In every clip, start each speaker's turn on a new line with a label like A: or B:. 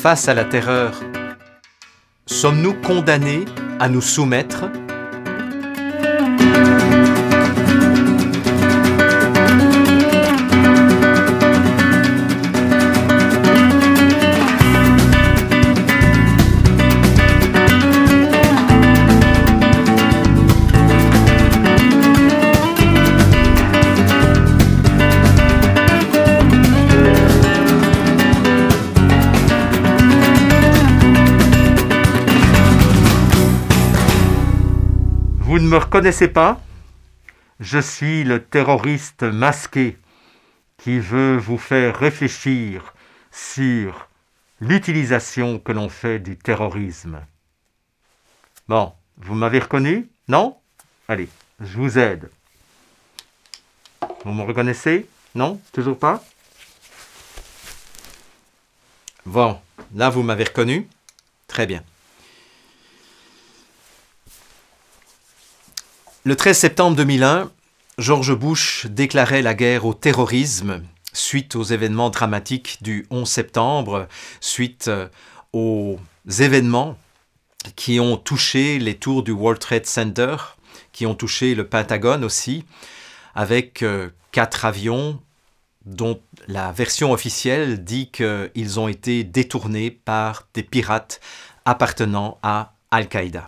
A: face à la terreur, sommes-nous condamnés à nous soumettre ? Vous ne me reconnaissez pas ? Je suis le terroriste masqué qui veut vous faire réfléchir sur l'utilisation que l'on fait du terrorisme. Bon, vous m'avez reconnu ? Non ? Allez, je vous aide. Vous me reconnaissez ? Non ? Toujours pas ? Bon, là vous m'avez reconnu ? Très bien. Le 13 septembre 2001, George Bush déclarait la guerre au terrorisme suite aux événements dramatiques du 11 septembre, suite aux événements qui ont touché les tours du World Trade Center, qui ont touché le Pentagone aussi, avec 4 avions dont la version officielle dit qu'ils ont été détournés par des pirates appartenant à Al-Qaïda.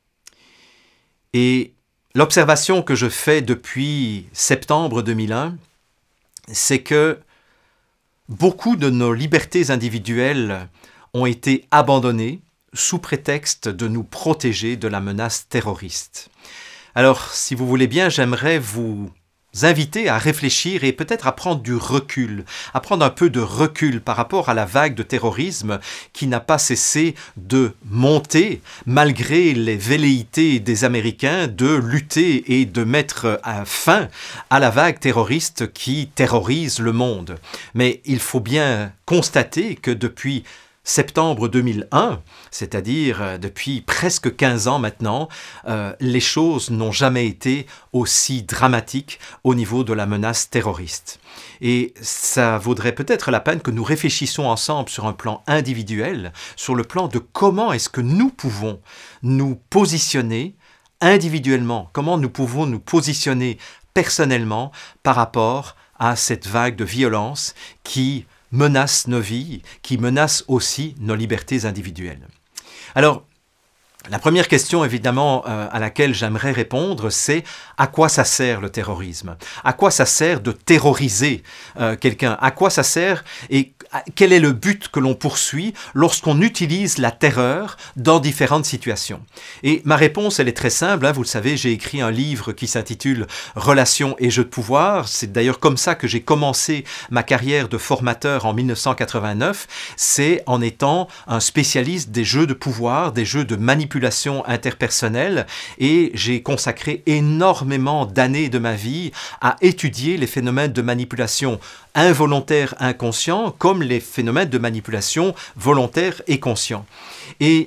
A: Et l'observation que je fais depuis septembre 2001, c'est que beaucoup de nos libertés individuelles ont été abandonnées sous prétexte de nous protéger de la menace terroriste. Alors, si vous voulez bien, j'aimerais vous inviter à réfléchir et peut-être à prendre du recul, à prendre un peu de recul par rapport à la vague de terrorisme qui n'a pas cessé de monter malgré les velléités des Américains de lutter et de mettre fin à la vague terroriste qui terrorise le monde. Mais il faut bien constater que depuis septembre 2001, c'est-à-dire depuis presque 15 ans maintenant, les choses n'ont jamais été aussi dramatiques au niveau de la menace terroriste. Et ça vaudrait peut-être la peine que nous réfléchissions ensemble sur un plan individuel, sur le plan de comment est-ce que nous pouvons nous positionner individuellement, comment nous pouvons nous positionner personnellement par rapport à cette vague de violence qui menace nos vies, qui menace aussi nos libertés individuelles. Alors, la première question, évidemment, à laquelle j'aimerais répondre, c'est à quoi ça sert le terrorisme ? À quoi ça sert de terroriser quelqu'un ? À quoi ça sert et quel est le but que l'on poursuit lorsqu'on utilise la terreur dans différentes situations ? Et ma réponse, elle est très simple. Vous le savez, j'ai écrit un livre qui s'intitule « Relations et jeux de pouvoir ». C'est d'ailleurs comme ça que j'ai commencé ma carrière de formateur en 1989. C'est en étant un spécialiste des jeux de pouvoir, des jeux de manipulation interpersonnelle. Et j'ai consacré énormément d'années de ma vie à étudier les phénomènes de manipulation involontaire inconscient comme les phénomènes de manipulation volontaire et conscient. Et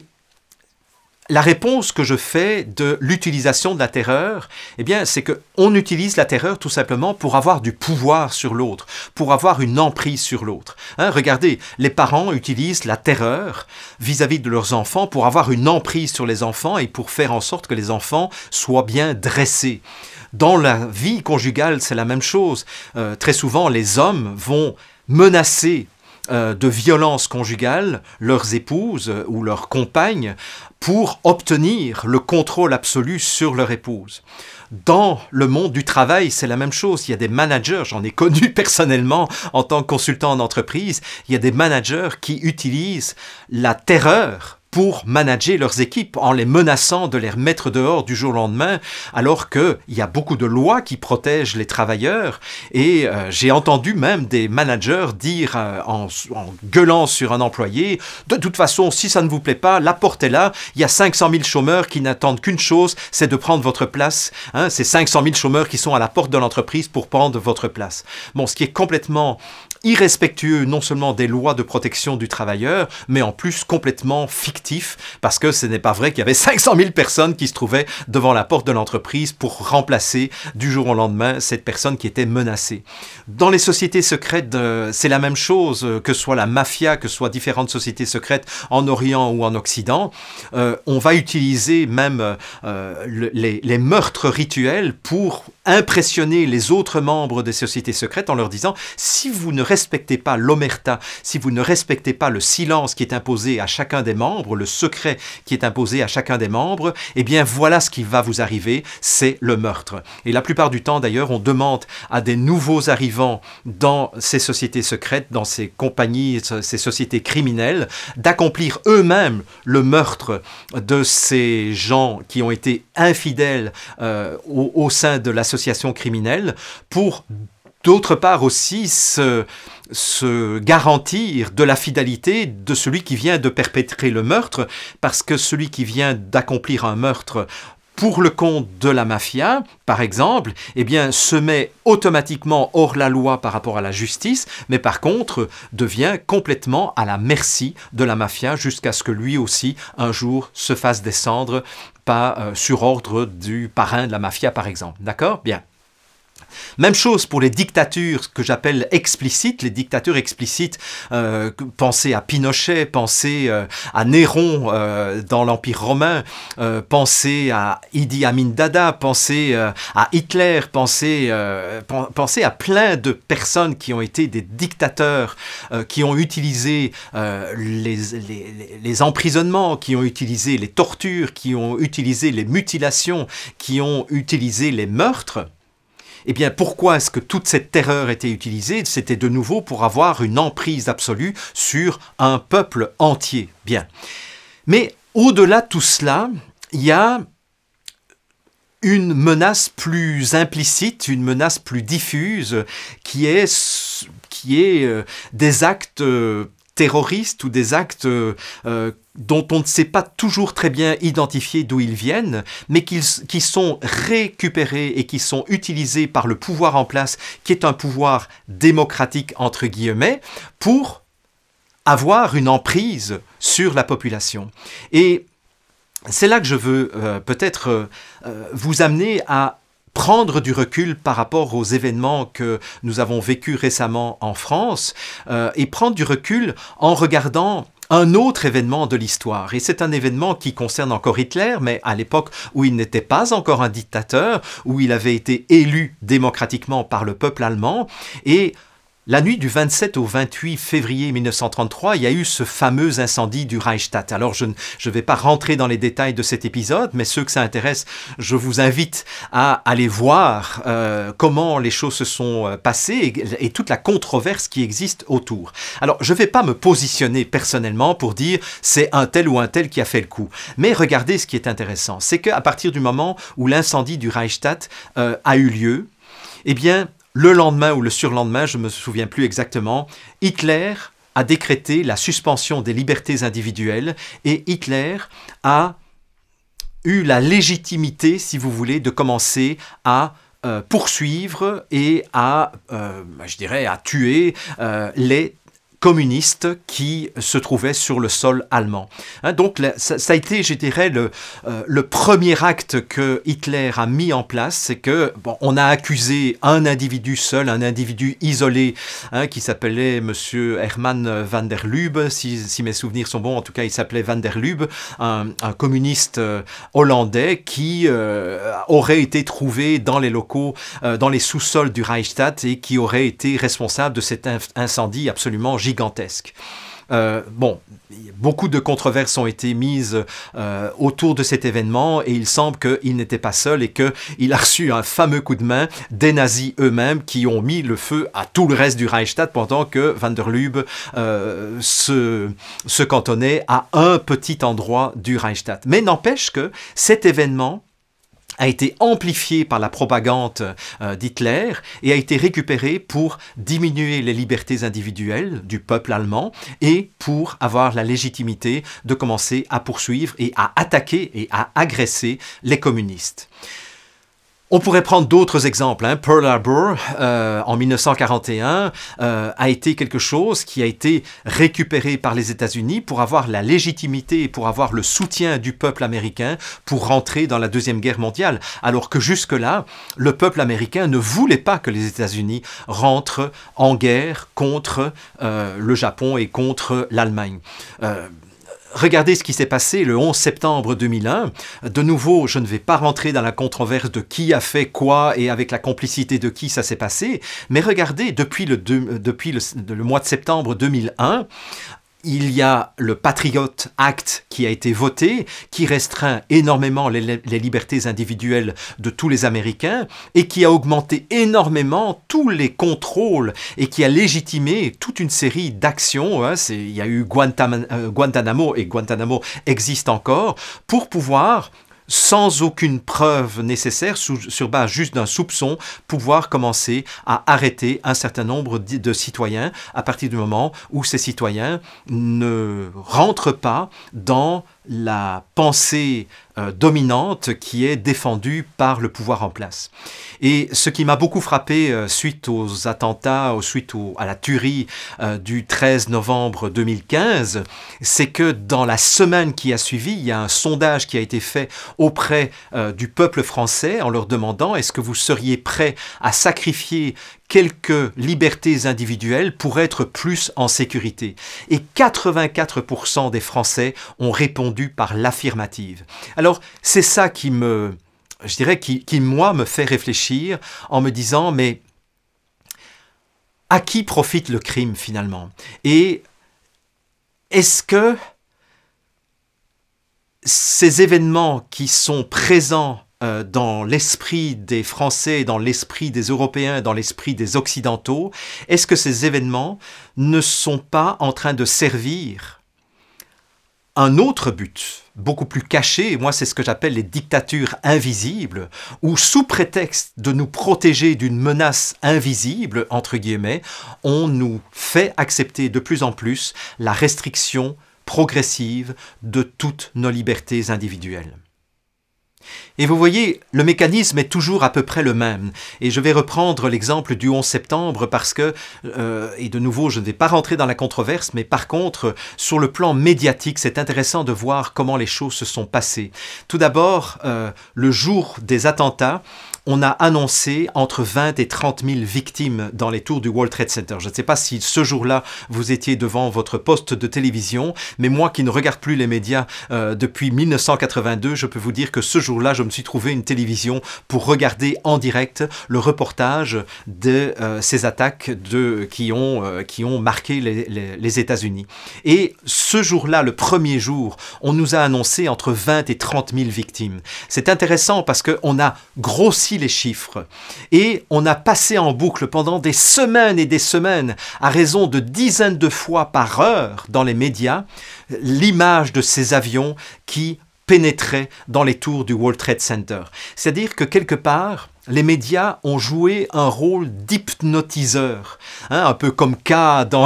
A: la réponse que je fais de l'utilisation de la terreur, eh bien, c'est qu'on utilise la terreur tout simplement pour avoir du pouvoir sur l'autre, pour avoir une emprise sur l'autre. Regardez, les parents utilisent la terreur vis-à-vis de leurs enfants pour avoir une emprise sur les enfants et pour faire en sorte que les enfants soient bien dressés. Dans la vie conjugale, c'est la même chose. Très souvent, les hommes vont menacer de violence conjugale leurs épouses ou leurs compagnes pour obtenir le contrôle absolu sur leur épouse. Dans le monde du travail, c'est la même chose. Il y a des managers, j'en ai connu personnellement en tant que consultant en entreprise, il y a des managers qui utilisent la terreur pour manager leurs équipes en les menaçant de les mettre dehors du jour au lendemain, alors qu'il y a beaucoup de lois qui protègent les travailleurs. Et j'ai entendu même des managers dire en gueulant sur un employé « De toute façon, si ça ne vous plaît pas, la porte est là. Il y a 500 000 chômeurs qui n'attendent qu'une chose, c'est de prendre votre place. C'est 500 000 chômeurs qui sont à la porte de l'entreprise pour prendre votre place. » Bon, ce qui est complètement irrespectueux non seulement des lois de protection du travailleur, mais en plus complètement fictif, parce que ce n'est pas vrai qu'il y avait 500 000 personnes qui se trouvaient devant la porte de l'entreprise pour remplacer du jour au lendemain cette personne qui était menacée. Dans les sociétés secrètes, c'est la même chose, que ce soit la mafia, que ce soit différentes sociétés secrètes en Orient ou en Occident. On va utiliser même les meurtres rituels pour impressionner les autres membres des sociétés secrètes en leur disant « Si vous ne respectez pas l'omerta, si vous ne respectez pas le silence qui est imposé à chacun des membres, le secret qui est imposé à chacun des membres, eh bien voilà ce qui va vous arriver, c'est le meurtre. » Et la plupart du temps d'ailleurs, on demande à des nouveaux arrivants dans ces sociétés secrètes, dans ces compagnies, ces sociétés criminelles, d'accomplir eux-mêmes le meurtre de ces gens qui ont été infidèles au sein de l'association criminelle, pour d'autre part aussi se garantir de la fidélité de celui qui vient de perpétrer le meurtre, parce que celui qui vient d'accomplir un meurtre pour le compte de la mafia, par exemple, eh bien, se met automatiquement hors la loi par rapport à la justice, mais par contre devient complètement à la merci de la mafia jusqu'à ce que lui aussi, un jour, se fasse descendre sur ordre du parrain de la mafia, par exemple. D'accord ? Bien. Même chose pour les dictatures que j'appelle explicites. Les dictatures explicites, pensez à Pinochet, pensez à Néron dans l'Empire romain, pensez à Idi Amin Dada, pensez à Hitler, pensez à plein de personnes qui ont été des dictateurs, qui ont utilisé les emprisonnements, qui ont utilisé les tortures, qui ont utilisé les mutilations, qui ont utilisé les meurtres. Eh bien, pourquoi est-ce que toute cette terreur était utilisée ? C'était de nouveau pour avoir une emprise absolue sur un peuple entier. Bien. Mais au-delà de tout cela, il y a une menace plus implicite, une menace plus diffuse, qui est des actes terroristes ou des actes dont on ne sait pas toujours très bien identifier d'où ils viennent, mais qui sont récupérés et qui sont utilisés par le pouvoir en place, qui est un pouvoir démocratique entre guillemets, pour avoir une emprise sur la population. Et c'est là que je veux peut-être vous amener à prendre du recul par rapport aux événements que nous avons vécus récemment en France, et prendre du recul en regardant un autre événement de l'histoire. Et c'est un événement qui concerne encore Hitler, mais à l'époque où il n'était pas encore un dictateur, où il avait été élu démocratiquement par le peuple allemand. Et la nuit du 27 au 28 février 1933, il y a eu ce fameux incendie du Reichstag. Alors, je ne vais pas rentrer dans les détails de cet épisode, mais ceux que ça intéresse, je vous invite à aller voir comment les choses se sont passées et toute la controverse qui existe autour. Alors, je ne vais pas me positionner personnellement pour dire c'est un tel ou un tel qui a fait le coup. Mais regardez ce qui est intéressant, c'est qu'à partir du moment où l'incendie du Reichstag a eu lieu, eh bien, le lendemain ou le surlendemain, je ne me souviens plus exactement, Hitler a décrété la suspension des libertés individuelles et Hitler a eu la légitimité, si vous voulez, de commencer à poursuivre et à tuer les communistes qui se trouvaient sur le sol allemand. Donc ça a été, je dirais, le premier acte que Hitler a mis en place, c'est que on a accusé un individu seul, un individu isolé, qui s'appelait Monsieur Hermann van der Lubbe, si mes souvenirs sont bons, en tout cas il s'appelait van der Lubbe, un communiste hollandais qui aurait été trouvé dans les locaux, dans les sous-sols du Reichstag et qui aurait été responsable de cet incendie absolument gigantesque. Beaucoup de controverses ont été mises autour de cet événement et il semble qu'il n'était pas seul et qu'il a reçu un fameux coup de main des nazis eux-mêmes qui ont mis le feu à tout le reste du Reichstag pendant que van der Lubbe se cantonnait à un petit endroit du Reichstag. Mais n'empêche que cet événement a été amplifié par la propagande d'Hitler et a été récupéré pour diminuer les libertés individuelles du peuple allemand et pour avoir la légitimité de commencer à poursuivre et à attaquer et à agresser les communistes. On pourrait prendre d'autres exemples. Pearl Harbor, en 1941, a été quelque chose qui a été récupéré par les États-Unis pour avoir la légitimité et pour avoir le soutien du peuple américain pour rentrer dans la Deuxième Guerre mondiale. Alors que jusque-là, le peuple américain ne voulait pas que les États-Unis rentrent en guerre contre le Japon et contre l'Allemagne. Regardez ce qui s'est passé le 11 septembre 2001. De nouveau, je ne vais pas rentrer dans la controverse de qui a fait quoi et avec la complicité de qui ça s'est passé, mais regardez, depuis le mois de septembre 2001, il y a le Patriot Act qui a été voté, qui restreint énormément les libertés individuelles de tous les Américains et qui a augmenté énormément tous les contrôles et qui a légitimé toute une série d'actions. Il y a eu Guantanamo, et Guantanamo existe encore, pour pouvoir, sans aucune preuve nécessaire, sur base juste d'un soupçon, pouvoir commencer à arrêter un certain nombre de citoyens à partir du moment où ces citoyens ne rentrent pas dans la pensée dominante qui est défendue par le pouvoir en place. Et ce qui m'a beaucoup frappé suite aux attentats, à la tuerie du 13 novembre 2015, c'est que dans la semaine qui a suivi, il y a un sondage qui a été fait auprès du peuple français en leur demandant est-ce que vous seriez prêts à sacrifier quelques libertés individuelles pour être plus en sécurité. Et 84% des Français ont répondu par l'affirmative. Alors, c'est ça qui me fait réfléchir en me disant, mais à qui profite le crime finalement? Et est-ce que ces événements qui sont présents dans l'esprit des Français, dans l'esprit des Européens, dans l'esprit des Occidentaux, est-ce que ces événements ne sont pas en train de servir un autre but, beaucoup plus caché, moi c'est ce que j'appelle les dictatures invisibles, où sous prétexte de nous protéger d'une menace invisible, entre guillemets, on nous fait accepter de plus en plus la restriction progressive de toutes nos libertés individuelles. Et vous voyez, le mécanisme est toujours à peu près le même. Et je vais reprendre l'exemple du 11 septembre parce que, et de nouveau, je ne vais pas rentrer dans la controverse, mais par contre, sur le plan médiatique, c'est intéressant de voir comment les choses se sont passées. Tout d'abord, le jour des attentats, on a annoncé entre 20 et 30 000 victimes dans les tours du World Trade Center. Je ne sais pas si ce jour-là, vous étiez devant votre poste de télévision, mais moi qui ne regarde plus les médias depuis 1982, je peux vous dire que ce jour-là, je me suis trouvé une télévision pour regarder en direct le reportage de ces attaques qui ont marqué les États-Unis. Et ce jour-là, le premier jour, on nous a annoncé entre 20 et 30 000 victimes. C'est intéressant parce qu'on a grossi les chiffres et on a passé en boucle pendant des semaines et des semaines, à raison de dizaines de fois par heure dans les médias, l'image de ces avions qui pénétraient dans les tours du World Trade Center. C'est-à-dire que quelque part, les médias ont joué un rôle d'hypnotiseur, un peu comme K dans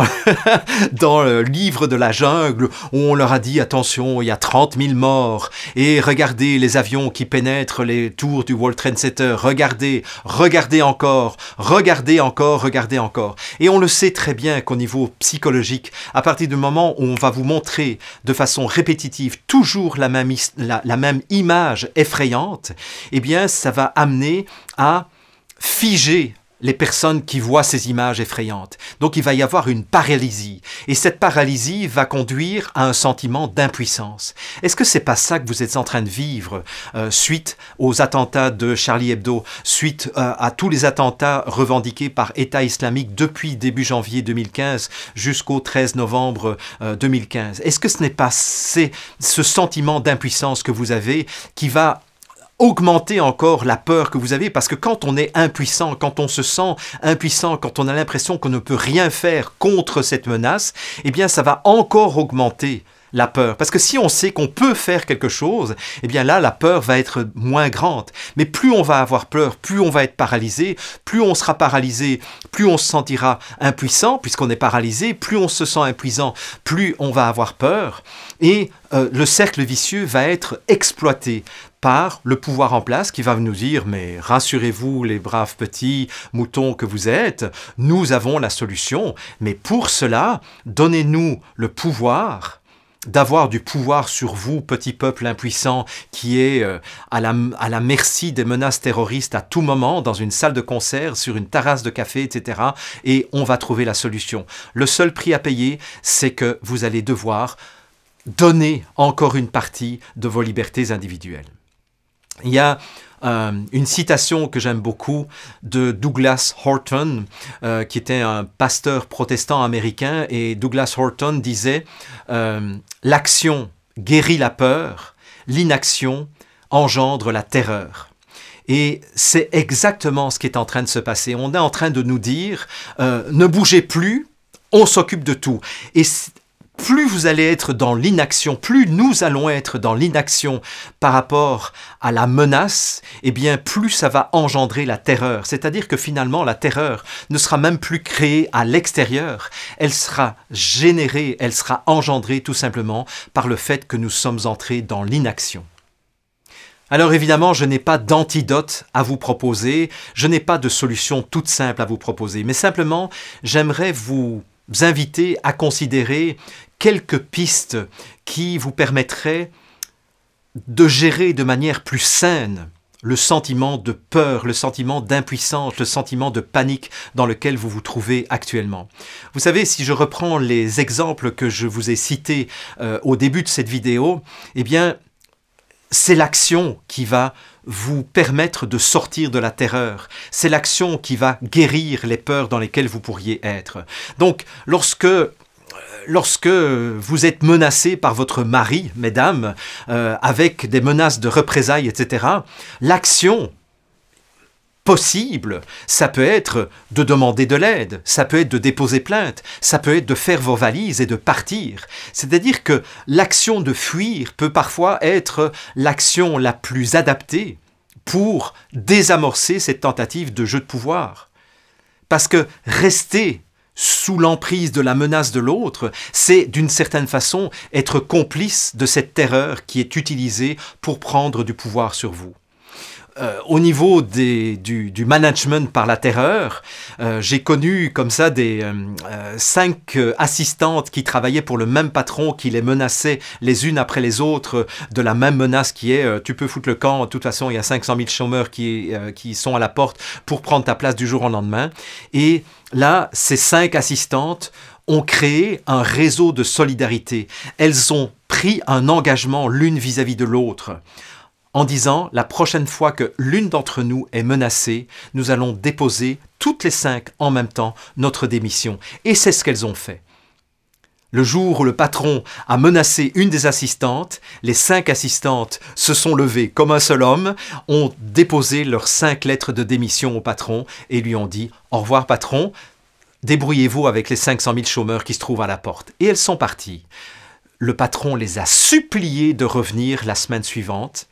A: le livre de la jungle, où on leur a dit « Attention, il y a 30 000 morts, et regardez les avions qui pénètrent les tours du World Trade Center, regardez, regardez encore, regardez encore, regardez encore. » Et on le sait très bien qu'au niveau psychologique, à partir du moment où on va vous montrer de façon répétitive toujours la même image effrayante, eh bien ça va amener à figer les personnes qui voient ces images effrayantes. Donc il va y avoir une paralysie. Et cette paralysie va conduire à un sentiment d'impuissance. Est-ce que c'est pas ça que vous êtes en train de vivre suite aux attentats de Charlie Hebdo, suite à tous les attentats revendiqués par État islamique depuis début janvier 2015 jusqu'au 13 novembre 2015? Est-ce que ce n'est pas ce sentiment d'impuissance que vous avez qui va augmenter encore la peur que vous avez, parce que quand on est impuissant, quand on se sent impuissant, quand on a l'impression qu'on ne peut rien faire contre cette menace, eh bien ça va encore augmenter la peur. Parce que si on sait qu'on peut faire quelque chose, eh bien là, la peur va être moins grande. Mais plus on va avoir peur, plus on va être paralysé, plus on sera paralysé, plus on se sentira impuissant, puisqu'on est paralysé, plus on se sent impuissant, plus on va avoir peur. Et le cercle vicieux va être exploité par le pouvoir en place qui va nous dire « Mais rassurez-vous les braves petits moutons que vous êtes, nous avons la solution. Mais pour cela, donnez-nous le pouvoir d'avoir du pouvoir sur vous, petit peuple impuissant qui est à la merci des menaces terroristes à tout moment, dans une salle de concert, sur une terrasse de café, etc. Et on va trouver la solution. Le seul prix à payer, c'est que vous allez devoir donner encore une partie de vos libertés individuelles. » Il y a une citation que j'aime beaucoup de Douglas Horton, qui était un pasteur protestant américain, et Douglas Horton disait « L'action guérit la peur, l'inaction engendre la terreur ». Et c'est exactement ce qui est en train de se passer. On est en train de nous dire ne bougez plus, on s'occupe de tout. Et plus vous allez être dans l'inaction, plus nous allons être dans l'inaction par rapport à la menace, eh bien plus ça va engendrer la terreur. C'est-à-dire que finalement la terreur ne sera même plus créée à l'extérieur, elle sera générée, elle sera engendrée tout simplement par le fait que nous sommes entrés dans l'inaction. Alors évidemment, je n'ai pas d'antidote à vous proposer, je n'ai pas de solution toute simple à vous proposer, mais simplement j'aimerais vous inviter à considérer quelques pistes qui vous permettraient de gérer de manière plus saine le sentiment de peur, le sentiment d'impuissance, le sentiment de panique dans lequel vous vous trouvez actuellement. Vous savez, si je reprends les exemples que je vous ai cités au début de cette vidéo, eh bien, c'est l'action qui va vous permettre de sortir de la terreur. C'est l'action qui va guérir les peurs dans lesquelles vous pourriez être. Donc, lorsque vous êtes menacé par votre mari, mesdames, avec des menaces de représailles, etc., l'action possible, ça peut être de demander de l'aide, ça peut être de déposer plainte, ça peut être de faire vos valises et de partir. C'est-à-dire que l'action de fuir peut parfois être l'action la plus adaptée pour désamorcer cette tentative de jeu de pouvoir. Parce que rester sous l'emprise de la menace de l'autre, c'est d'une certaine façon être complice de cette terreur qui est utilisée pour prendre du pouvoir sur vous. Au niveau du management par la terreur, j'ai connu comme ça 5 assistantes qui travaillaient pour le même patron, qui les menaçaient les unes après les autres de la même menace qui est tu peux foutre le camp, de toute façon il y a 500 000 chômeurs qui sont à la porte pour prendre ta place du jour au lendemain. Et là, ces 5 assistantes ont créé un réseau de solidarité. Elles ont pris un engagement l'une vis-à-vis de l'autre, en disant, la prochaine fois que l'une d'entre nous est menacée, nous allons déposer toutes les 5 en même temps notre démission. Et c'est ce qu'elles ont fait. Le jour où le patron a menacé une des assistantes, les 5 assistantes se sont levées comme un seul homme, ont déposé leurs 5 lettres de démission au patron et lui ont dit « Au revoir patron, débrouillez-vous avec les 500 000 chômeurs qui se trouvent à la porte. » Et elles sont parties. Le patron les a suppliées de revenir la semaine suivante,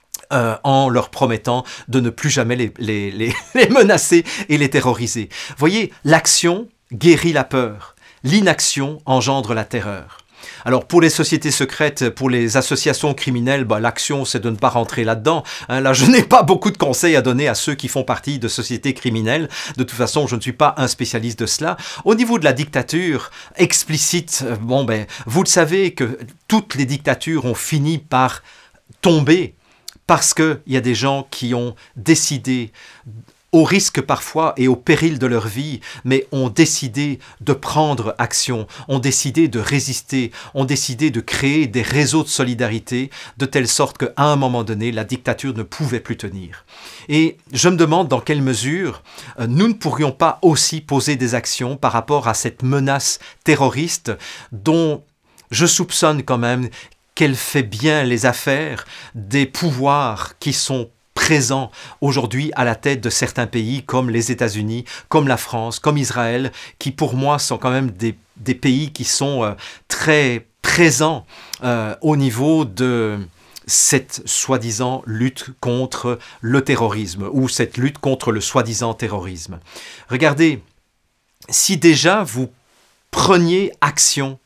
A: en leur promettant de ne plus jamais les menacer et les terroriser. Voyez, l'action guérit la peur, l'inaction engendre la terreur. Alors pour les sociétés secrètes, pour les associations criminelles, l'action c'est de ne pas rentrer là-dedans. Là je n'ai pas beaucoup de conseils à donner à ceux qui font partie de sociétés criminelles. De toute façon je ne suis pas un spécialiste de cela. Au niveau de la dictature explicite, vous le savez que toutes les dictatures ont fini par tomber. Parce qu'il y a des gens qui ont décidé, au risque parfois et au péril de leur vie, mais ont décidé de prendre action, ont décidé de résister, ont décidé de créer des réseaux de solidarité, de telle sorte qu'à un moment donné, la dictature ne pouvait plus tenir. Et je me demande dans quelle mesure nous ne pourrions pas aussi poser des actions par rapport à cette menace terroriste dont je soupçonne quand même qu'elle fait bien les affaires des pouvoirs qui sont présents aujourd'hui à la tête de certains pays comme les États-Unis, comme la France, comme Israël, qui pour moi sont quand même des pays qui sont très présent au niveau de cette soi-disant lutte contre le terrorisme ou cette lutte contre le soi-disant terrorisme. Regardez, si déjà vous preniez action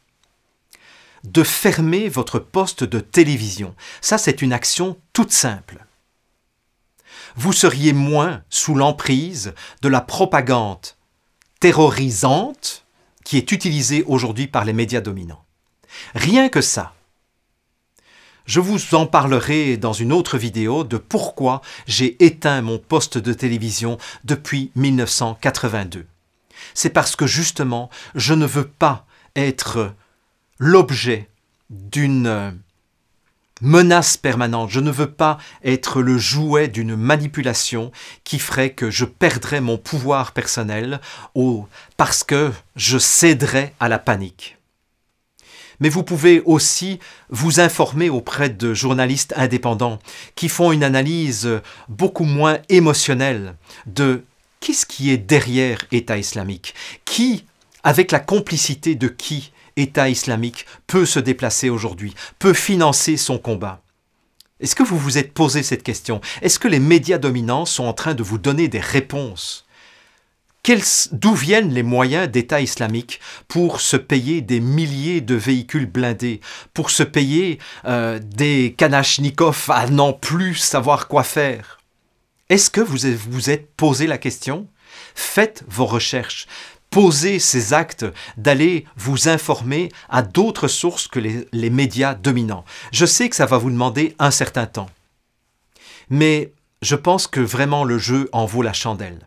A: de fermer votre poste de télévision, ça c'est une action toute simple. Vous seriez moins sous l'emprise de la propagande terrorisante qui est utilisée aujourd'hui par les médias dominants. Rien que ça. Je vous en parlerai dans une autre vidéo de pourquoi j'ai éteint mon poste de télévision depuis 1982. C'est parce que justement, je ne veux pas être l'objet d'une menace permanente. Je ne veux pas être le jouet d'une manipulation qui ferait que je perdrais mon pouvoir personnel parce que je céderais à la panique. Mais vous pouvez aussi vous informer auprès de journalistes indépendants qui font une analyse beaucoup moins émotionnelle de qu'est-ce qui est derrière État islamique, qui, avec la complicité de qui État islamique peut se déplacer aujourd'hui, peut financer son combat. Est-ce que vous vous êtes posé cette question? Est-ce que les médias dominants sont en train de vous donner des réponses? D'où viennent les moyens d'État islamique pour se payer des milliers de véhicules blindés, pour se payer des kalachnikovs à n'en plus savoir quoi faire? Est-ce que vous vous êtes posé la question? Faites vos recherches. Posez ces actes d'aller vous informer à d'autres sources que les médias dominants. Je sais que ça va vous demander un certain temps. Mais je pense que vraiment le jeu en vaut la chandelle.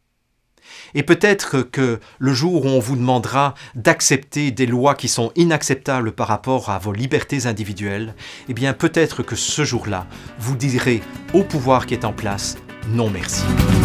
A: Et peut-être que le jour où on vous demandera d'accepter des lois qui sont inacceptables par rapport à vos libertés individuelles, eh bien peut-être que ce jour-là, vous direz au pouvoir qui est en place, non merci.